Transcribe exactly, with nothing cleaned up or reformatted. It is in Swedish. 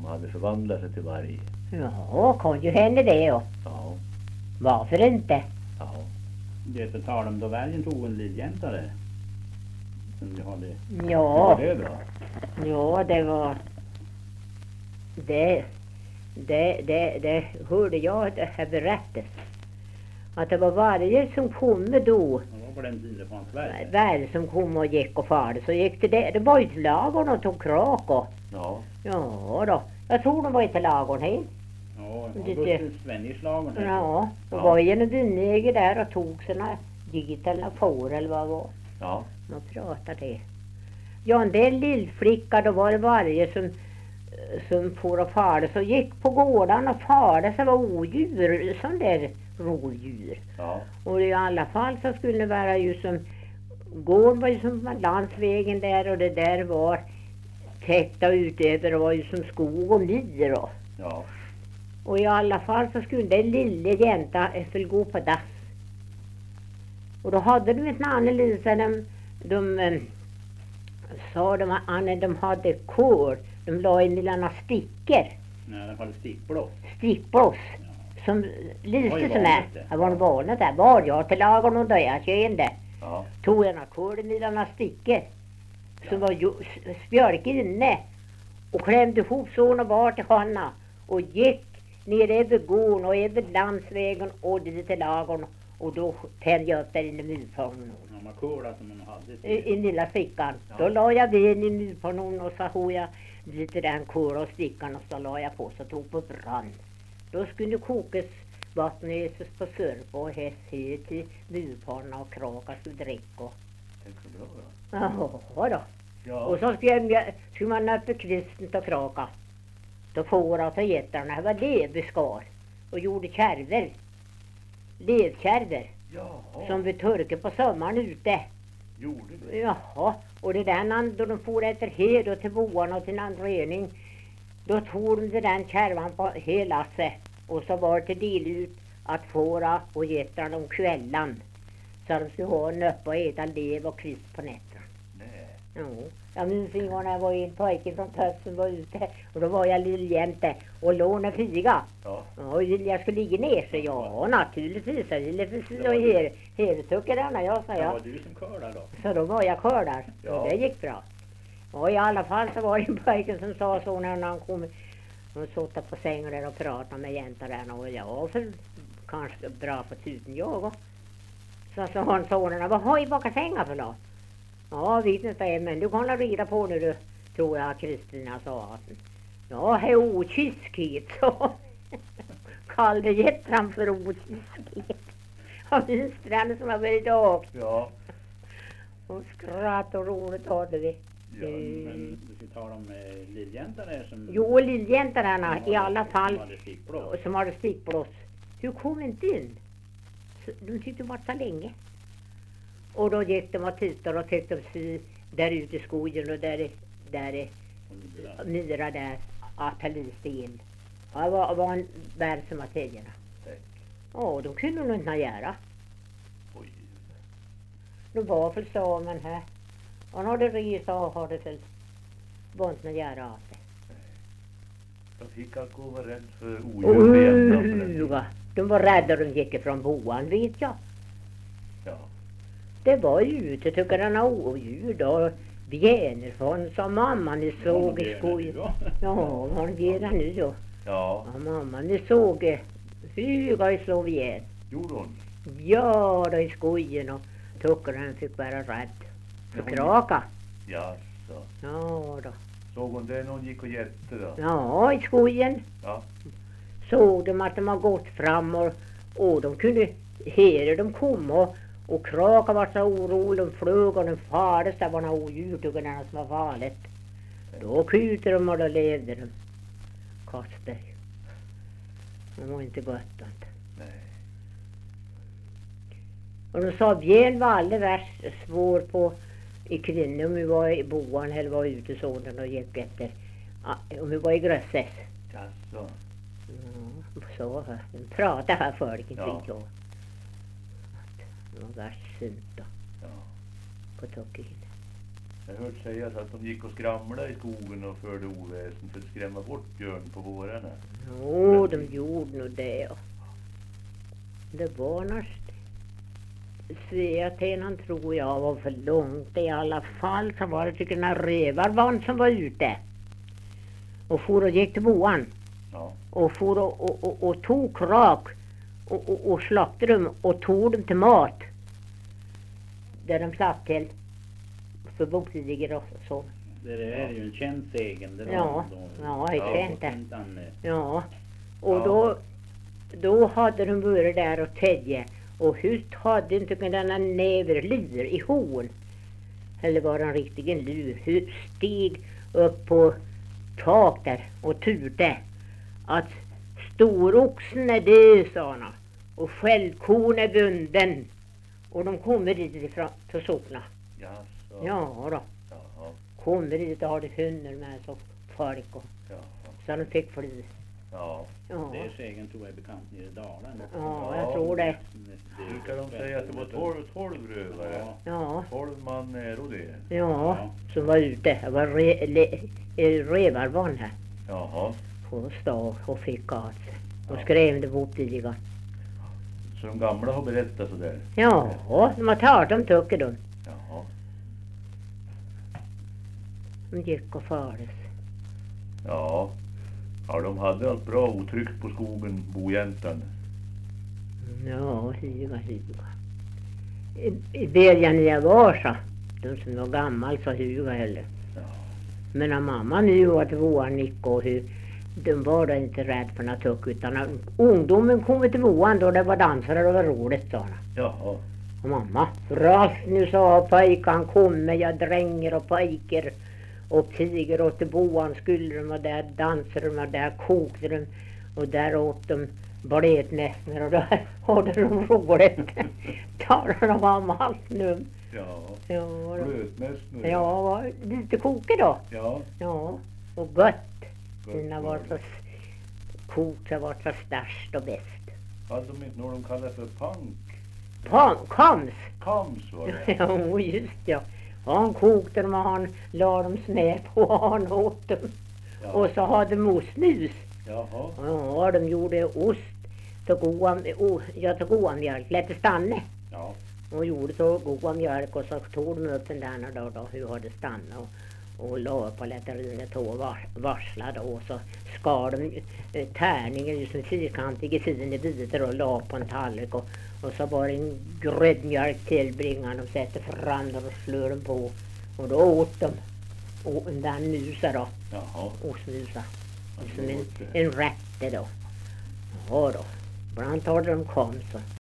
hade förvandlat sig till varg. Ja, kan ju hända det ja. Ja. Varför inte? Ja. Det är tal om då vargen tog en liljänta där. Som vi hade. Ja. Hur var det då? Ja, det var... Det... Det, det, det hörde jag det här berättas. Att det var varje som kom då. Det var på den tiden det fanns varg. Varje som kom och gick och farde. Så gick det där. Det var ju till lagorn och tog krak och... Ja. Ja då. Jag tror de var inte lagorn hej. Ja, Det- och Gustav Svenningslagen. Ja. Och Ja. var en dynäge där och tog sina dit eller får eller vad det var. Ja. Man pratar det. Ja, en del lillflicka, då var det varje som, som for och farde. Så gick på gården och farde, så var odjur, sån där rådjur. Ja. Och i alla fall så skulle det vara ju som, gården var ju som landsvägen där och det där var tätt och utöver, det var ju som skog och myr och. Ja. Och i alla fall så skulle den lilla jänta skulle gå på dass. Och då hade de ett namn Lisa, de, de eh, sa de att Anne, de hade kår. De la in lilla stickor, Nej, den hade stickblås. stickblås, Ja. som Det var ju lyste som är. vanligt det. Det var en vanligt där. Var jag till lagen och där jag kände. Ja. Tog jag några kår i lilla stickor. Som var ju s- spjölk inne. Och klämde ihop såna var till Hanna. Och gick ner över gården och över landsvägen och dit till lagen. Och då tände jag upp där inne i murfången. Ja, man kåla som man hade. I, i lilla fickan. Ja. Då la jag den i murfången och så hade jag dit den kåla och stickan och så la jag på så tog på brand. Då skulle kokas vatten öses på sörp och häst hit till murfången och kraka skulle dricka. Tänk så bra då. Jaha då. Ja. Och så skulle, jag, skulle man nöpa kristen och kraka. Då får jag ta gettarna. Det var levbeskar. Och gjorde kärver. Levkärver. Jaha. Som vi torkade på sommaren ute. Gjorde det? Jaha. Och det där när då de for efter hed och till boarna och till en rening. Då tog de den kärvan på hela sig. Och så var det till del ut att fåra och gettarna om kvällen. Så de skulle ha en nöpp och äta lev och kvist på nätterna. Nej. Jo, jag minns en gång när jag var en pojke från Tössen var ute och då var jag lilljämte och lånade fyga. Ja. Och jag skulle ligga ner så ja, naturligtvis. Jag ville för och her, her tycker denna jag sa Det var jag. du som körde då. Så då var jag kvar där Ja. och det gick bra. Och i alla fall så var det en pojke som sa så när han kom. Hon satt på sängen där och pratade med jäntorna och jag var för kanske bra på tusen jag också. Så sa han sonerna, vad har i baka sängar för något? Ja, vet inte, men du kan rida på nu du, tror jag Kristina sa. att- Ja, det är okyskhet, så. Kallade jättan för okyskhet. Och minns den som har varit dag. Ja. Och skratt och roligt hade vi. Ja. Men du ska tala om eh, lilljäntan där som... Jo, lilljäntarna i alla fall. Som hade stickblås. Som hade stickblås. Hur kom inte in? Så, de tyckte det var så länge. Och då gick de och tittade och tyckte de sig där ute i skogen och där, där Och myra där att det lyste in. Ja, det var, var en värld som var tiderna. Tänk. Ja, de kunde nog inte göra. Oj. De var för så, men här. Och när det resa har det väl var inte göra av det. De fick alltså vara rädd för odjur vid ändan på den tiden. Uga. De var rädda de gick ifrån boan, vet jag. Ja. Det var ju ute, tycker den har odjur då. Bjänerfån som mamma ni såg i skogen. Ja, vad är det nu då? Ja. Ja, mamma ni såg eh, flyga i Sovjet. Gjorde hon? Ja, då i skogen och tycker han fick vara rädd. För hon- kraka. Jaså. Ja då. Såg hon det när hon gick och hjälpte då? Ja, i skogen. Ja. Såg de att de har gått fram och, och de kunde höra dem komma och, och kraka var så orolig. De flög och de fardes. Det var några odjur tycker den som var farligt. Då skjuter de och då levde de. Kastade. Det var inte gott inte. Nej. Och de sa björn var alldeles värst svår på i kvinnor om vi var i boan eller var ute sådana och gick efter. Ja, om vi var i Grösses. Jaså. Ja, så här. De pratade här folk, inte Ja. vet jag. Det var värst synd då, Ja. på Tockin. Jag har hört sägas att de gick och skramlade i skogen och förde oväsen för att skrämma bort björn på våren. Jo, de gjorde nog det. Ja. Det var näst. Sveatenan tror jag var för långt. I alla fall så var det tycker jag när revarvan som var ute. Och for och gick till boan. Ja. Och for och, och, och, och tog krak. Och, och, och slaktade dem och tog dem till mat. Där de satt till. För botidigare och så. Det är ju en känd sägen. Det Ja, då, ja, jag kände. det. Ja, och Ja. då, då hade de varit där och tedje. Och hur hade inte denna näverlur i hon? Eller var det en riktig en lur? Hur steg upp på tak där och turte. Att storoxen är död, sa han. Och skällkon är bunden. Och de kommer dit ifrån till sockna. Jaså. Ja då. Jaha. Kommer dit och har det hunder med så folk och Jaha. så de fick fly. Ja. Ja, Det är sägen tror jag är bekant nere i Dalarna. ja jag tror det. Brukar de säga att det var tolv, tolv rövare? Ja. Ja, Tolv man är och det. ja, som var ute. Det var re, le, revarvan här Jaha. på stad och fick av sig. Och skrämde bort ligan. Så de gamla har berättat sådär? Ja, de har tagit dem tycker de. Jaha. De gick och fördes. Ja. Ja, de hade allt bra otryggt på skogen, bojäntan. Ja, hyga, hyga. I, i början när jag var så, de som var gammal så hyga heller. Ja. Men när mamma nu att våran gick och hur, de var då inte rädd för något tuck utan när ungdomen kom till våran då det var dansare och det var roligt, sa han. Jaha. Och mamma, rast nu sa pojkan kommer, jag dränger och pojker och tiger åt till boan skulle de och där dansade de och där kokte de och där åt de blednässlor och där hade de roligt. Talade de om allt nu. Ja. Ja, då. Blötnässlor. Ja, var lite koke då. Ja. Ja, och gött. Gott Innan var var så det. kokt så var så störst och bäst. Hade de inte något de kallar för punk? Pam, kams. Kams var det. Ja, just ja. Han kokte dem och han la dem snä på och han åt dem. Ja. Och så hade de osnus. Jaha. Ja, de gjorde ost. Tog goda, oh, jag tog goda mjölk, lät det stanna. Ja. Och gjorde så goda mjölk och så tog de upp den där då, då hur hade stannat. Och, och la på lite runet och var, varslade och så skar de eh, tärningar liksom fyrkantiga sidor i bitar och la på en tallrik och, och så var det en gräddmjölk tillbringade de sätter fram den och slår dem på och då åt de och den där nusa då, Jaha. osnusa Ja, som det en, åt det. en rätte då. Ja då, ibland hade de kom så